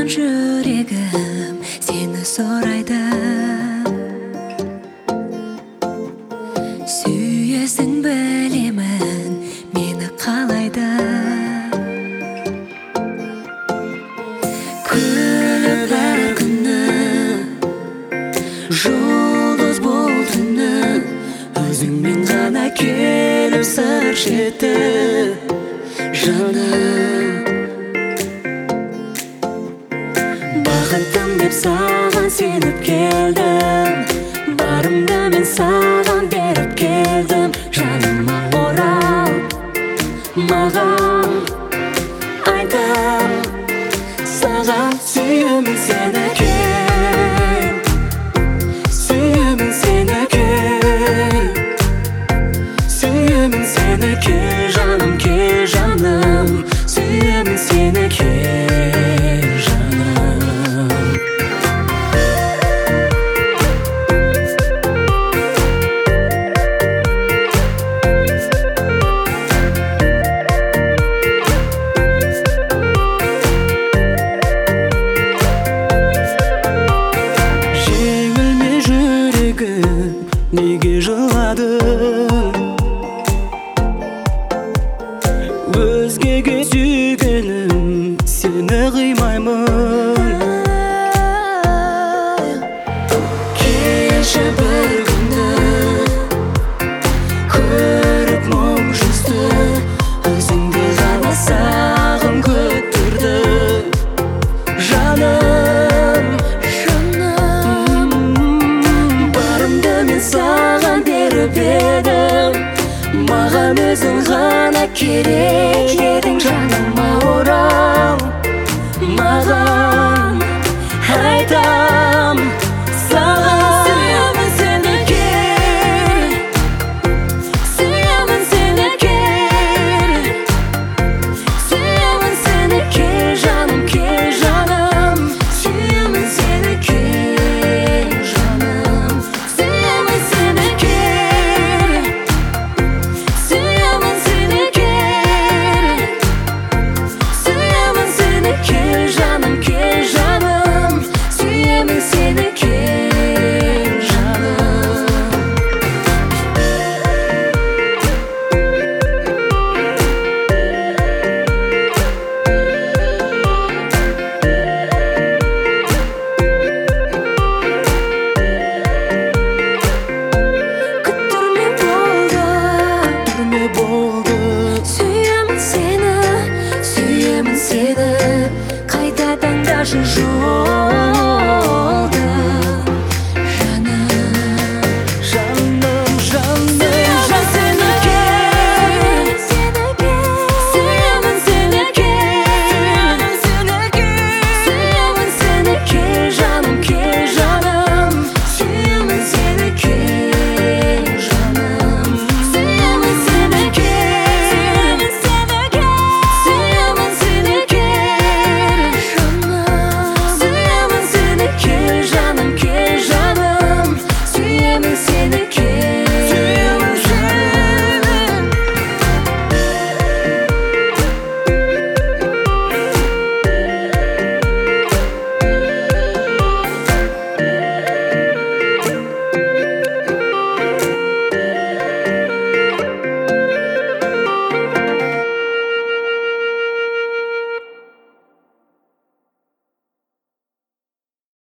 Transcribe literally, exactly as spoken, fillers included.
Саған жүрегім сені сұрайды. Сүйесің білемін мені қалайды. Күліп әр күні жұлдыз бұл түні, өзіңмен ғана келіп сыр шерті жаным. Бақыттым деп саған сеніп келдім, барымды мен саған беріп келдім. Жаныма орал, маған айтам, саған сүйемін сені кел, сүйемін сені кел, сүйемін сені кел жаным, кел жаным, сүйемін сені кел жаным. Неге жыладың? Өзгеге сүйгенім сені қимаймын. Келші бір күні көріп мұң жүзді, өзіңді ғана сағым күттірді жаным, жаным. Барымды мен саған беріп едім, маған өзің ғана керек едің. Жаныма орал, маған айтам, саған сүйемін сені кел, сүйемін сені кел, сүйемін сені кел жаным, кел жаным, сүйемін сені кел жаным, сүйемін сені кел, сүйемін сені кел, сүйемін сені кел жаным, кел жаным, сүйемін сені кел жаным. Күттірме болды, күттірме болды, сүйемін сені, сүйемін сені, қайта таңдашы жол.